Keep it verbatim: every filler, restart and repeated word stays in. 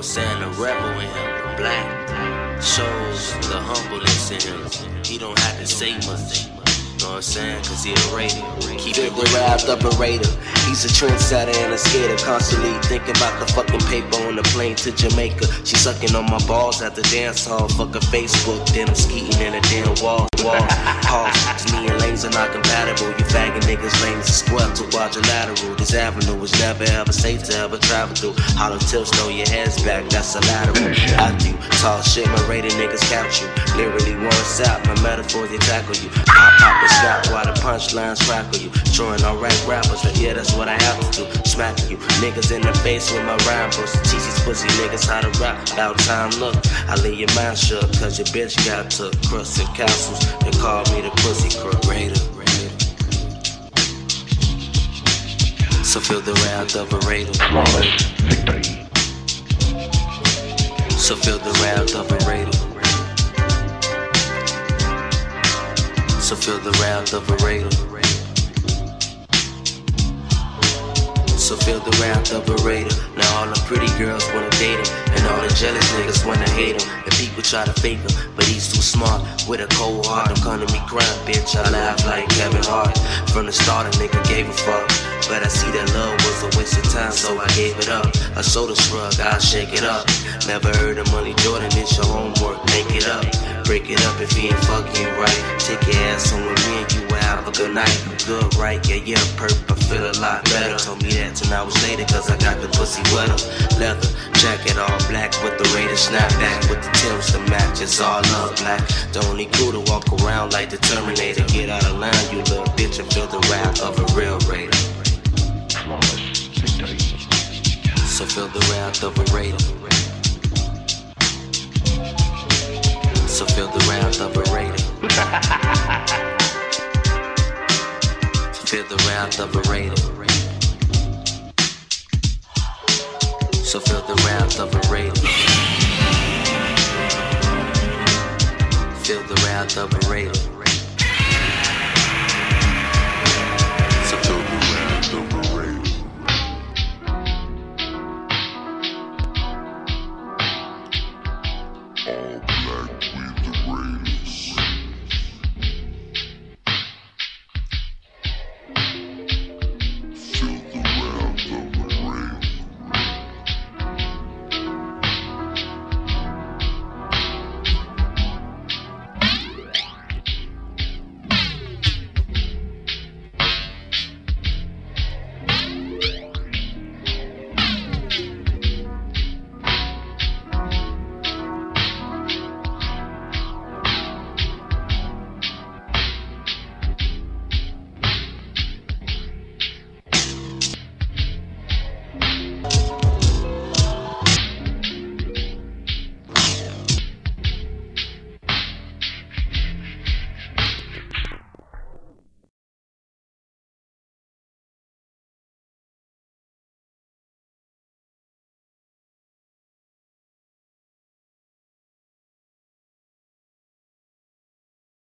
I'm saying? The rebel in him, black, shows the humbleness in him. He don't have to say much. You know what I'm saying? Cause he a raider. Keep it the wrapped up a raider. He's a trendsetter and a skater. Constantly thinking about the fucking paper on the plane to Jamaica. She sucking on my balls at the dance hall. Fuck a Facebook, then I'm skeeting in a damn wall. Wall, halls. Cause me and lanes are not compatible. You faggot niggas lanes are square to quadrilateral. This avenue was never ever safe to ever travel through. Hollow tips, throw your heads back, that's a lateral. After you talk shit, my rated niggas count you. Literally one sap, my metaphors they tackle you. Pop, pop, and snap while the punchlines crackle you. Drawing on rap rappers, but yeah, that's what I have to do. Smacking you, niggas in the face with my rhyme books. Teach these pussy niggas how to rap. About time, look, I leave your mind shook, cause your bitch got took. Crusts and castles, they call me the pussy crook raider. So feel the wrath of a raider. So feel the wrath of a raider. So feel the wrath of a raider. So feel the wrath of a raider. Now all the pretty girls wanna date him, and all the jealous niggas wanna hate him. And people try to fake him, but he's too smart. With a cold heart, don't come to me crying, bitch. I laugh like Kevin Hart. From the start, a nigga gave a fuck, but I see that love was a waste of time, so I gave it up. I shoulder shrug, I shake it up. Never heard of Money Jordan, it's your homework, make it up. Break it up if he ain't fucking you right. Take your ass on with me and you will have a good night. Good, right? Yeah, yeah, perp, I feel a lot better. Told me that ten hours later, cause I got the pussy wetter. Leather, jacket all black with the Raider snapback. With the Timbs to match, it's all up black. The only crew to walk around like the Terminator. Get out of line, you little bitch, and feel the wrath of a real Raider. So feel the wrath of a raider. So feel the wrath of a raider. So feel the wrath of a raider. So feel the wrath of a raider. Feel the wrath of a raider.